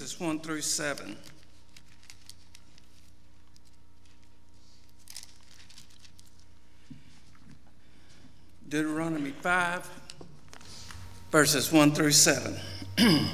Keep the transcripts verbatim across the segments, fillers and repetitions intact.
verses one through seven. Deuteronomy five, verses one through seven. I'll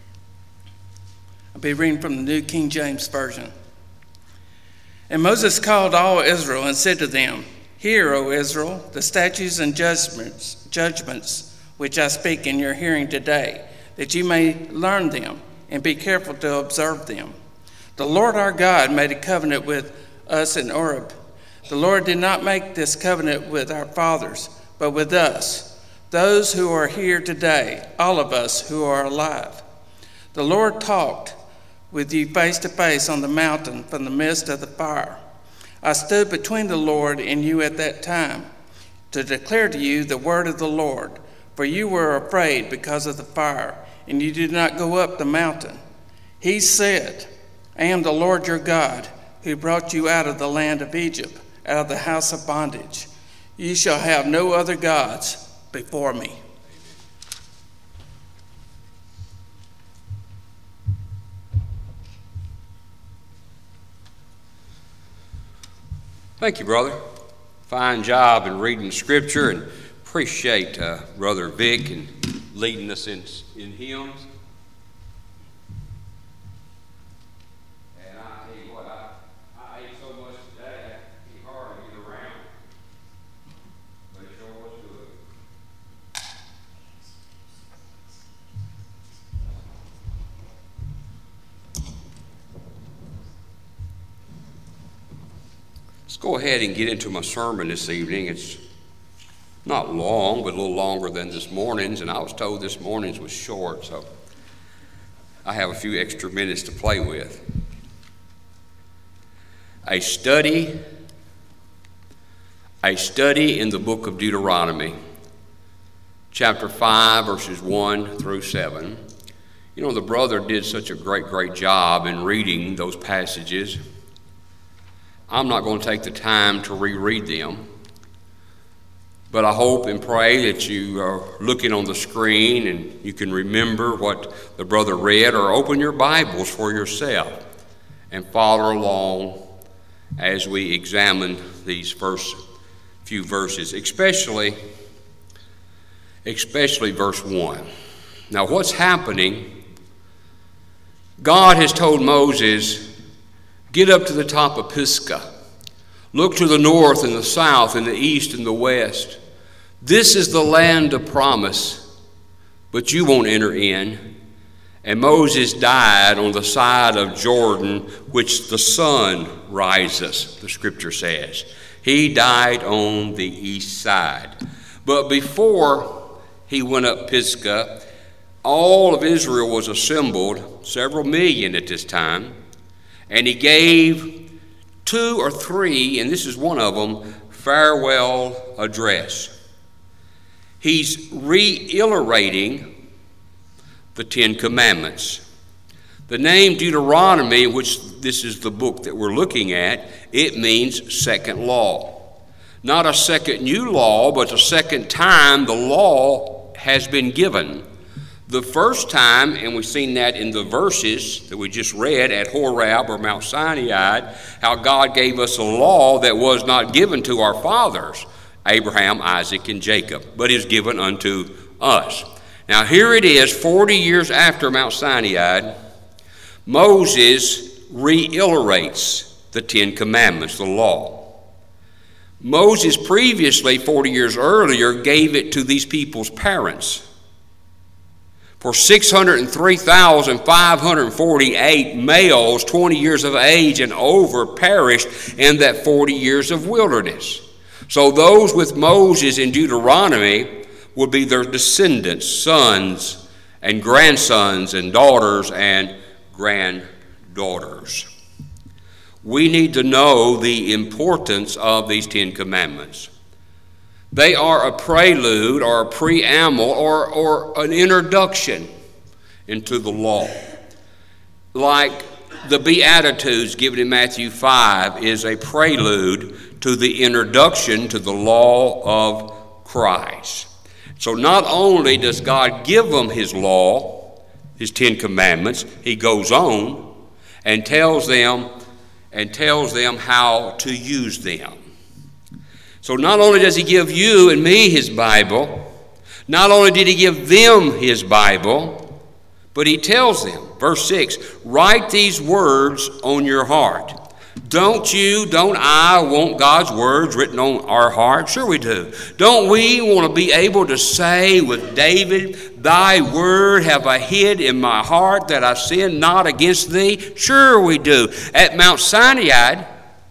be reading from the New King James Version. And Moses called all Israel and said to them, Hear, O Israel, the statutes and judgments, judgments which I speak in your hearing today, that you may learn them and be careful to observe them. The Lord our God made a covenant with us in Horeb. The Lord did not make this covenant with our fathers, but with us, those who are here today, all of us who are alive. The Lord talked with you face to face on the mountain from the midst of the fire. I stood between the Lord and you at that time to declare to you the word of the Lord, for you were afraid because of the fire, and you did not go up the mountain. He said, I am the Lord your God, who brought you out of the land of Egypt, out of the house of bondage. You shall have no other gods before me. Thank you, brother. Fine job in reading Scripture, and appreciate uh, Brother Vic and leading us in, in hymns. And I tell you what, I, I ate so much today, I can't hardly get around. But it sure was good. Let's go ahead and get into my sermon this evening. It's not long, but a little longer than this morning's, and I was told this morning's was short, so I have a few extra minutes to play with. A study, a study in the book of Deuteronomy, chapter five, verses one through seven. You know, the brother did such a great, great job in reading those passages. I'm not going to take the time to reread them, but I hope and pray that you are looking on the screen and you can remember what the brother read, or open your Bibles for yourself and follow along as we examine these first few verses, especially, especially verse one. Now, what's happening? God has told Moses, get up to the top of Pisgah. Look to the north and the south and the east and the west. This is the land of promise, but you won't enter in. And Moses died on the side of Jordan, which the sun rises, the scripture says. He died on the east side. But before he went up Pisgah, all of Israel was assembled, several million at this time, and he gave two or three, and this is one of them, farewell address. He's reiterating the Ten Commandments. The name Deuteronomy, which this is the book that we're looking at, it means second law. Not a second new law, but the second time the law has been given. The first time, and we've seen that in the verses that we just read at Horeb or Mount Sinai, how God gave us a law that was not given to our fathers, Abraham, Isaac, and Jacob, but is given unto us. Now here it is, forty years after Mount Sinai, Moses reiterates the Ten Commandments, the law. Moses previously, forty years earlier, gave it to these people's parents. For six hundred three thousand five hundred forty-eight males, twenty years of age and over, perished in that forty years of wilderness. So those with Moses in Deuteronomy would be their descendants, sons and grandsons and daughters and granddaughters. We need to know the importance of these Ten Commandments. They are a prelude or a preamble or, or an introduction into the law. Like the Beatitudes given in Matthew five is a prelude to the introduction to the law of Christ. So not only does God give them his law, his Ten Commandments, he goes on and tells them and tells them how to use them. So not only does he give you and me his Bible, not only did he give them his Bible, but he tells them, verse six, write these words on your heart. Don't you, don't I want God's words written on our heart? Sure we do. Don't we want to be able to say with David, thy word have I hid in my heart that I sin not against thee? Sure we do. At Mount Sinai,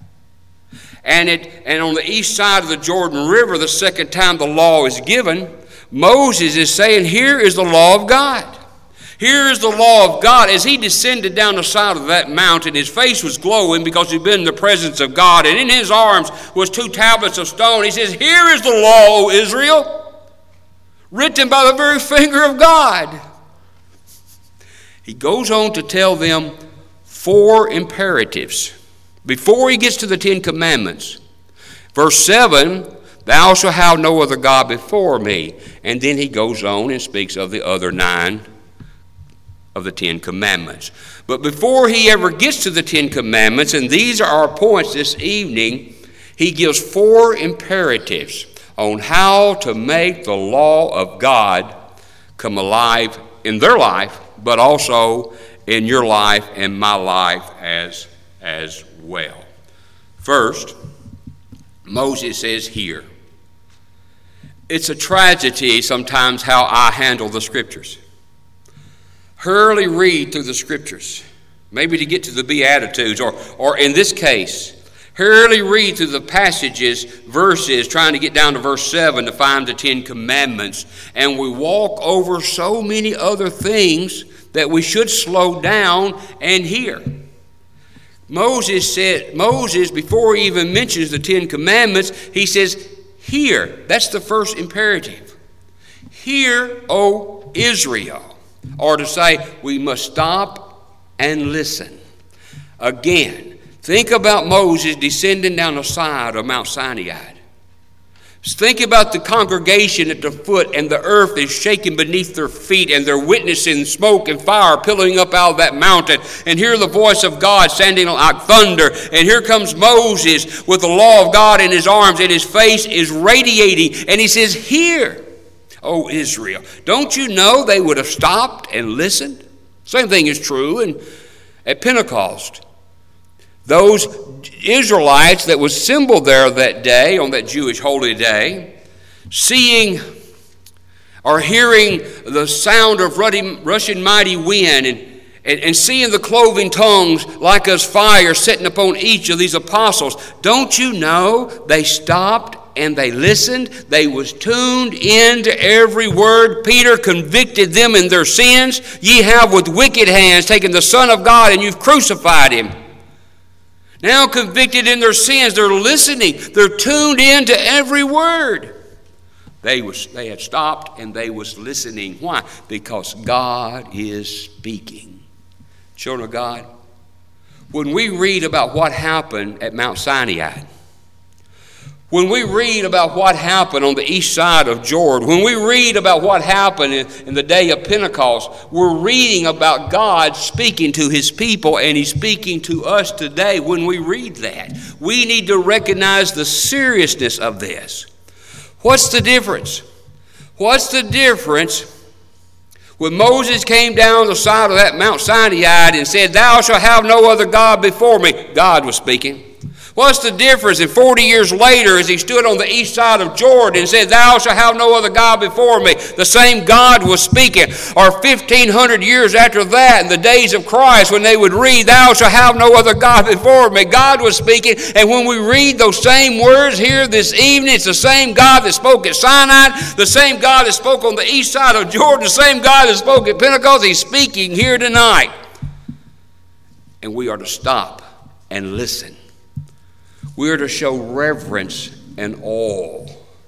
and, it, and on the east side of the Jordan River, the second time the law is given, Moses is saying, here is the law of God. Here is the law of God. As he descended down the side of that mountain, his face was glowing because he'd been in the presence of God. And in his arms was two tablets of stone. He says, here is the law, O Israel, written by the very finger of God. He goes on to tell them four imperatives before he gets to the Ten Commandments. Verse seven, thou shalt have no other God before me. And then he goes on and speaks of the other nine of the Ten Commandments. But before he ever gets to the Ten Commandments, and these are our points this evening, he gives four imperatives on how to make the law of God come alive in their life, but also in your life and my life as, as well. First, Moses says here, it's a tragedy sometimes how I handle the Scriptures. Hurriedly read through the Scriptures, maybe to get to the Beatitudes, or, or in this case, hurriedly read through the passages, verses, trying to get down to verse seven to find the Ten Commandments. And we walk over so many other things that we should slow down and hear. Moses said, Moses, before he even mentions the Ten Commandments, he says, hear. That's the first imperative. Hear, O Israel. Or to say, we must stop and listen. Again, think about Moses descending down the side of Mount Sinai. Think about the congregation at the foot, and the earth is shaking beneath their feet, and they're witnessing smoke and fire pillowing up out of that mountain. And hear the voice of God sounding like thunder. And here comes Moses with the law of God in his arms, and his face is radiating. And he says, hear, O Israel. Don't you know they would have stopped and listened? Same thing is true in, at Pentecost. Those Israelites that was assembled there that day, on that Jewish holy day, seeing or hearing the sound of rushing mighty wind, and, and, and seeing the cloven tongues like as fire sitting upon each of these apostles, don't you know they stopped and they listened? They was tuned into every word. Peter convicted them in their sins. Ye have with wicked hands taken the Son of God, and you've crucified him. Now convicted in their sins, they're listening. They're tuned into every word. They was they had stopped and they was listening. Why? Because God is speaking. Children of God, when we read about what happened at Mount Sinai, when we read about what happened on the east side of Jordan, when we read about what happened in, in the day of Pentecost, we're reading about God speaking to his people, and he's speaking to us today. When we read that, we need to recognize the seriousness of this. What's the difference? What's the difference when Moses came down the side of that Mount Sinai and said, thou shalt have no other God before me? God was speaking. What's the difference? And forty years later, as he stood on the east side of Jordan and said, thou shalt have no other God before me, the same God was speaking. Or fifteen hundred years after that, in the days of Christ, when they would read, thou shalt have no other God before me, God was speaking. And when we read those same words here this evening, it's the same God that spoke at Sinai, the same God that spoke on the east side of Jordan, the same God that spoke at Pentecost. He's speaking here tonight. And we are to stop and listen. We are to show reverence and awe.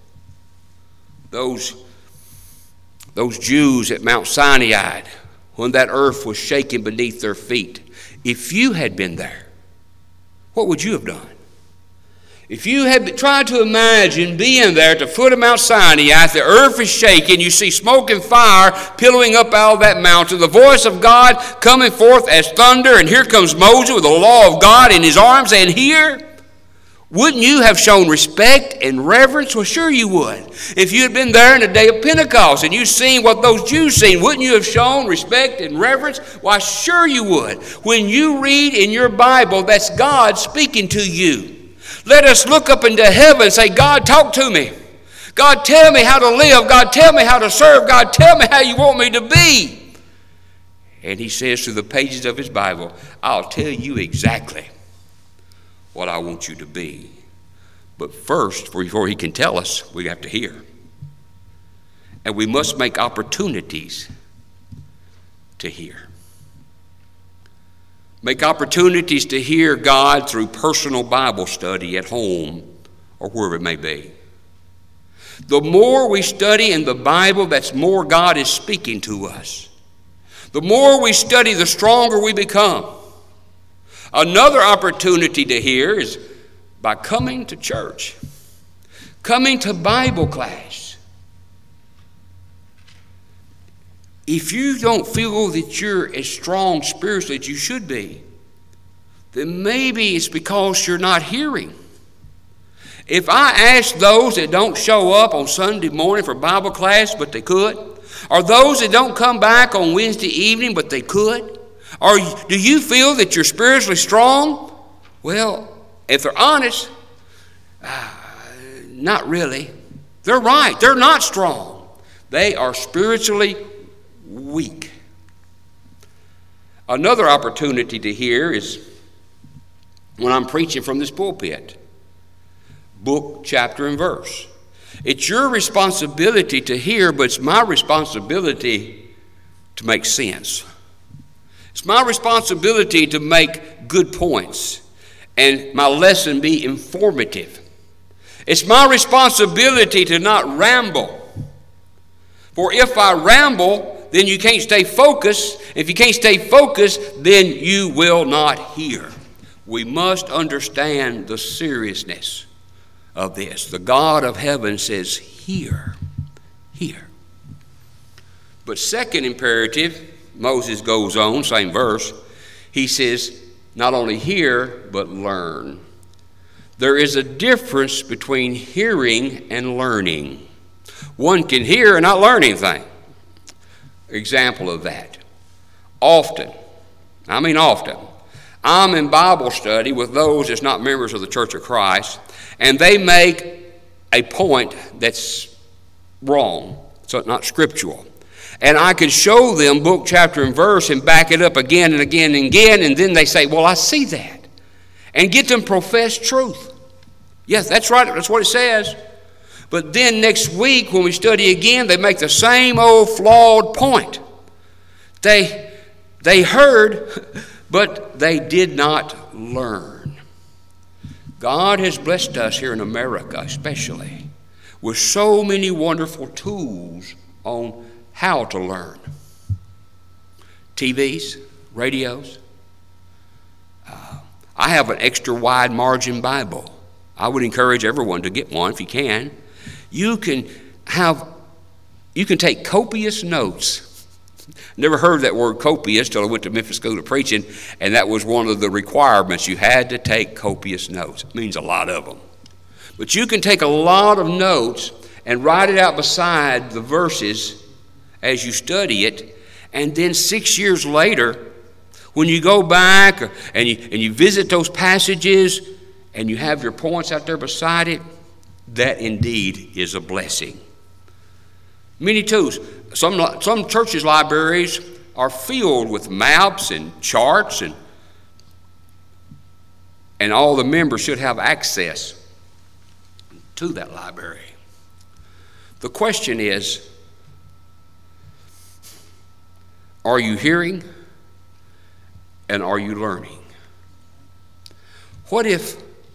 Those, those Jews at Mount Sinai, when that earth was shaking beneath their feet, if you had been there, what would you have done? If you had tried to imagine being there at the foot of Mount Sinai, the earth is shaking, you see smoke and fire billowing up out of that mountain, the voice of God coming forth as thunder, and here comes Moses with the law of God in his arms, and here, wouldn't you have shown respect and reverence? Well, sure you would. If you had been there in the day of Pentecost and you seen what those Jews seen, wouldn't you have shown respect and reverence? Why, sure you would. When you read in your Bible, that's God speaking to you. Let us look up into heaven and say, God, talk to me. God, tell me how to live. God, tell me how to serve. God, tell me how you want me to be. And he says through the pages of his Bible, I'll tell you exactly what I want you to be. But first, before he can tell us, we have to hear. And we must make opportunities to hear. Make opportunities to hear God through personal Bible study at home or wherever it may be. The more we study in the Bible, that's more God is speaking to us. The more we study, the stronger we become. Another opportunity to hear is by coming to church, coming to Bible class. If you don't feel that you're as strong spiritually as you should be, then maybe it's because you're not hearing. If I ask those that don't show up on Sunday morning for Bible class, but they could, or those that don't come back on Wednesday evening, but they could, or do you feel that you're spiritually strong? Well, if they're honest, uh, not really. They're right. They're not strong. They are spiritually weak. Another opportunity to hear is when I'm preaching from this pulpit. Book, chapter, and verse. It's your responsibility to hear, but it's my responsibility to make sense. It's my responsibility to make good points and my lesson be informative. It's my responsibility to not ramble. For if I ramble, then you can't stay focused. If you can't stay focused, then you will not hear. We must understand the seriousness of this. The God of heaven says, hear, hear. But second imperative, Moses goes on, same verse, he says, not only hear, but learn. There is a difference between hearing and learning. One can hear and not learn anything. Example of that. Often, I mean often, I'm in Bible study with those that's not members of the Church of Christ, and they make a point that's wrong, so not scriptural. And I could show them book, chapter, and verse and back it up again and again and again, and then they say, well, I see that. And get them profess truth. Yes, that's right, that's what it says. But then next week when we study again, they make the same old flawed point. They, they heard, but they did not learn. God has blessed us here in America especially with so many wonderful tools on how to learn. T Vs, radios. Uh, I have an extra wide margin Bible. I would encourage everyone to get one if you can. You can have, you can take copious notes. Never heard that word copious till I went to Memphis School of Preaching, and that was one of the requirements. You had to take copious notes. It means a lot of them. But you can take a lot of notes and write it out beside the verses as you study it, and then six years later, when you go back and you, and you visit those passages and you have your points out there beside it, that indeed is a blessing. Many tools. Some, some churches' libraries are filled with maps and charts, and, and all the members should have access to that library. The question is, are you hearing and are you learning? What if,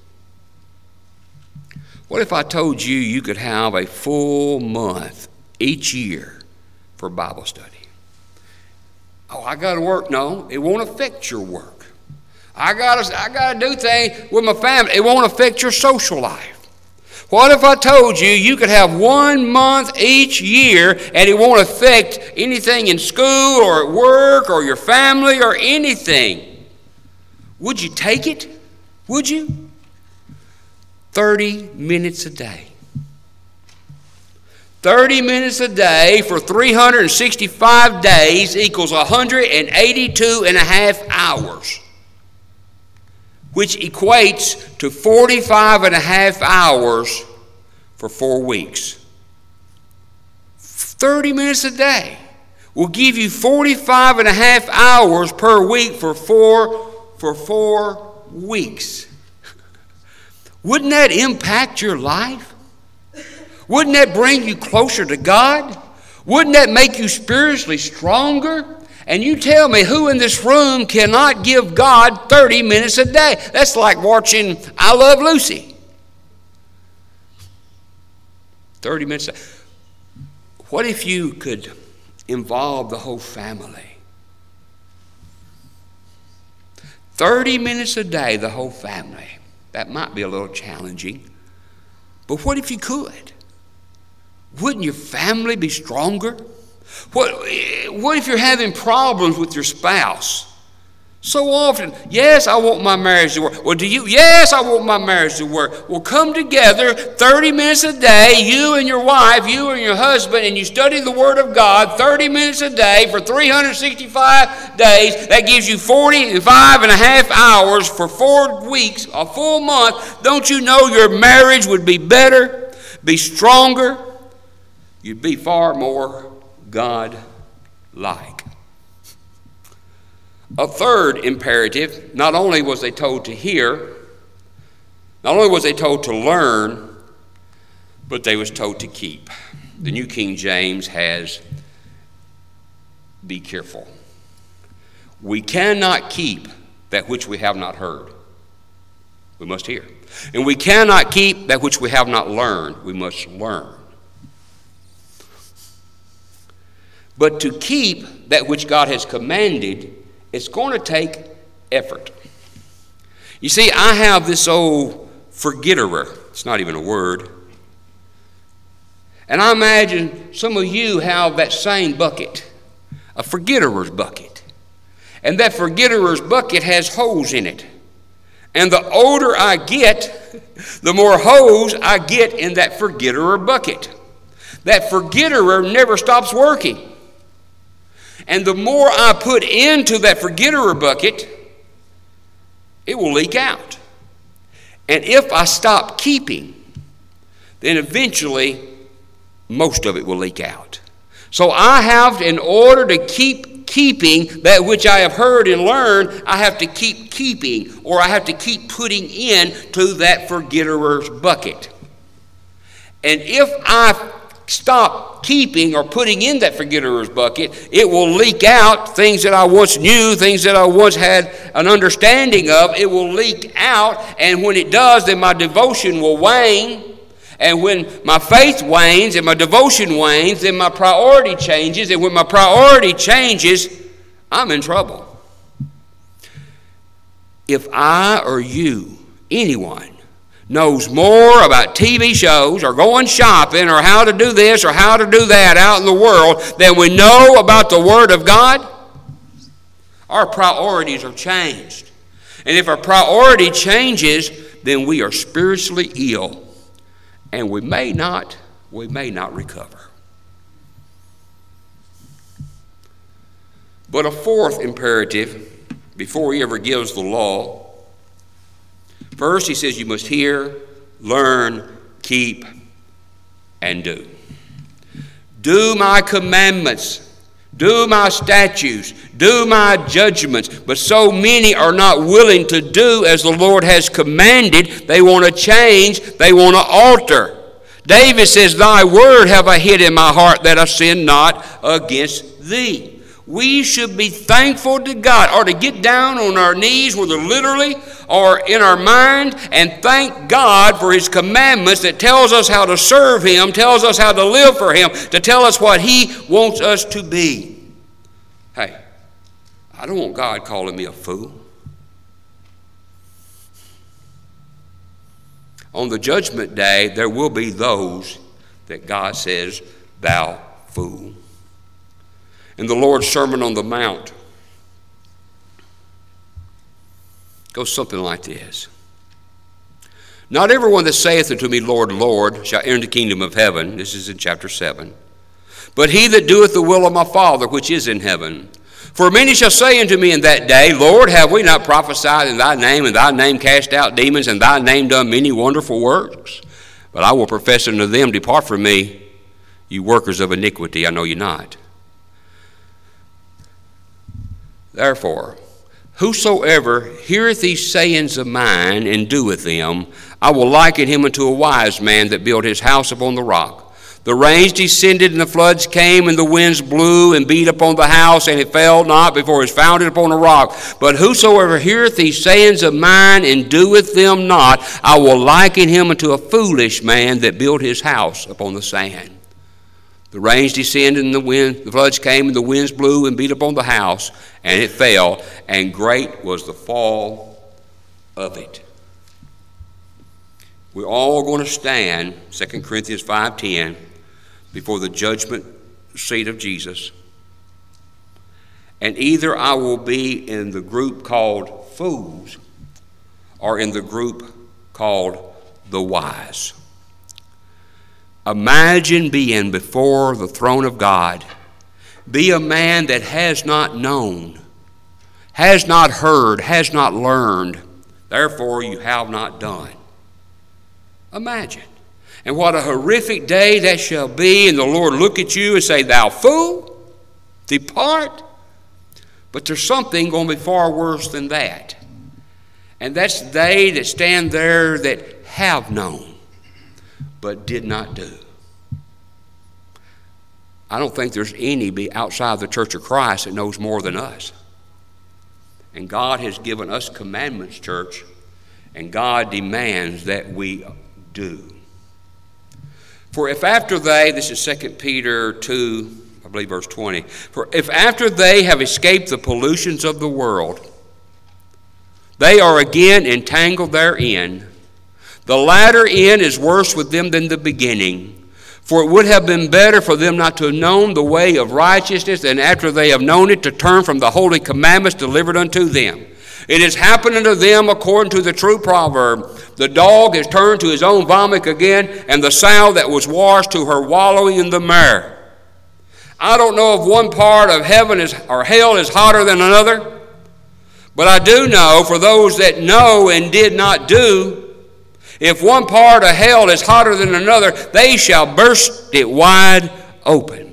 what if I told you you could have a full month each year for Bible study? Oh, I got to work. No, it won't affect your work. I gotta, I gotta do things with my family. It won't affect your social life. What if I told you you could have one month each year and it won't affect anything in school or at work or your family or anything? Would you take it? Would you? thirty minutes a day. thirty minutes a day for three hundred sixty-five days equals one hundred eighty-two and a half hours, which equates to forty-five and a half hours for four weeks. thirty minutes a day will give you forty-five and a half hours per week for four, for four weeks. Wouldn't that impact your life? Wouldn't that bring you closer to God? Wouldn't that make you spiritually stronger? And you tell me who in this room cannot give God thirty minutes a day? That's like watching I Love Lucy. thirty minutes a day. What if you could involve the whole family? thirty minutes a day, the whole family. That might be a little challenging. But what if you could? Wouldn't your family be stronger? What, what if you're having problems with your spouse? So often, yes, I want my marriage to work. Well, do you? Yes, I want my marriage to work. Well, come together thirty minutes a day, you and your wife, you and your husband, and you study the Word of God thirty minutes a day for three hundred sixty-five days. That gives you forty-five and a half hours for four weeks, a full month. Don't you know your marriage would be better, be stronger? You'd be far more God-like. A third imperative, not only was they told to hear, not only was they told to learn, but they was told to keep. The New King James has, be careful. We cannot keep that which we have not heard. We must hear. And we cannot keep that which we have not learned. We must learn. But to keep that which God has commanded, it's going to take effort. You see, I have this old forgetterer. It's not even a word. And I imagine some of you have that same bucket, a forgetterer's bucket. And that forgetterer's bucket has holes in it. And the older I get, the more holes I get in that forgetterer bucket. That forgetterer never stops working. And the more I put into that forgetterer bucket, it will leak out. And if I stop keeping, then eventually most of it will leak out. So I have, in order to keep keeping that which I have heard and learned, I have to keep keeping, or I have to keep putting in to that forgetterer's bucket. And if I stop keeping or putting in that forgetterer's bucket, it will leak out things that I once knew, things that I once had an understanding of. It will leak out, and when it does, then my devotion will wane. And when my faith wanes and my devotion wanes, then my priority changes. And when my priority changes, I'm in trouble. If I or you, anyone, knows more about T V shows or going shopping or how to do this or how to do that out in the world than we know about the Word of God, our priorities are changed. And if our priority changes, then we are spiritually ill, and we may not, we may not recover. But a fourth imperative, before he ever gives the law, first, he says you must hear, learn, keep, and do. Do my commandments. Do my statutes. Do my judgments. But so many are not willing to do as the Lord has commanded. They want to change. They want to alter. David says, thy word have I hid in my heart that I sin not against thee. We should be thankful to God, or to get down on our knees, whether literally or in our mind, and thank God for his commandments that tells us how to serve him, tells us how to live for him, to tell us what he wants us to be. Hey, I don't want God calling me a fool. on the judgment day, there will be those that God says, thou fool. In the Lord's Sermon on the Mount, it goes something like this. Not everyone that saith unto me, Lord, Lord, shall enter the kingdom of heaven. This is in chapter seven. But he that doeth the will of my Father which is in heaven. For many shall say unto me in that day, Lord, have we not prophesied in thy name, and thy name cast out demons, and thy name done many wonderful works? But I will profess unto them, depart from me, you workers of iniquity, I know you not. Therefore, whosoever heareth these sayings of mine and doeth them, I will liken him unto a wise man that built his house upon the rock. The rains descended, and the floods came, and the winds blew and beat upon the house, and it fell not, before it was founded upon a rock. But whosoever heareth these sayings of mine and doeth them not, I will liken him unto a foolish man that built his house upon the sand. The rains descended, and the wind, the floods came, and the winds blew and beat upon the house, and it fell, and great was the fall of it. We're all going to stand, Second Corinthians five ten, before the judgment seat of Jesus. And either I will be in the group called fools or in the group called the wise. Imagine being before the throne of God. Be a man that has not known, has not heard, has not learned. Therefore you have not done. Imagine. And what a horrific day that shall be, and the Lord look at you and say, thou fool, depart. But there's something going to be far worse than that. And that's they that stand there that have known, but did not do. I don't think there's any outside the Church of Christ that knows more than us. And God has given us commandments, church, and God demands that we do. For if after they, this is Second Peter two, I believe verse twenty, for if after they have escaped the pollutions of the world, they are again entangled therein, the latter end is worse with them than the beginning. For it would have been better for them not to have known the way of righteousness, and after they have known it, to turn from the holy commandments delivered unto them. It has happened unto them according to the true proverb. The dog has turned to his own vomit again, and the sow that was washed to her wallowing in the mire. I don't know if one part of heaven is, or hell is hotter than another, but I do know, for those that know and did not do, if one part of hell is hotter than another, they shall burst it wide open.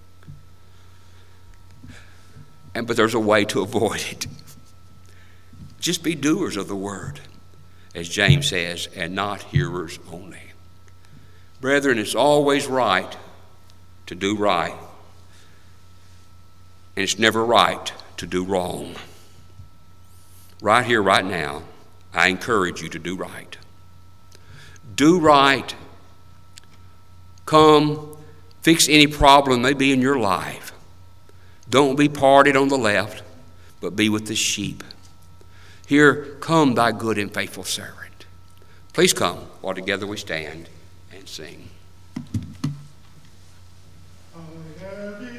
And but there's a way to avoid it. Just be doers of the word, as James says, and not hearers only. Brethren, it's always right to do right, and it's never right to do wrong. Right here, right now, I encourage you to do right. Do right. Come, fix any problem that may be in your life. Don't be parted on the left, but be with the sheep. Here, come thy good and faithful servant. Please come while together we stand and sing. I have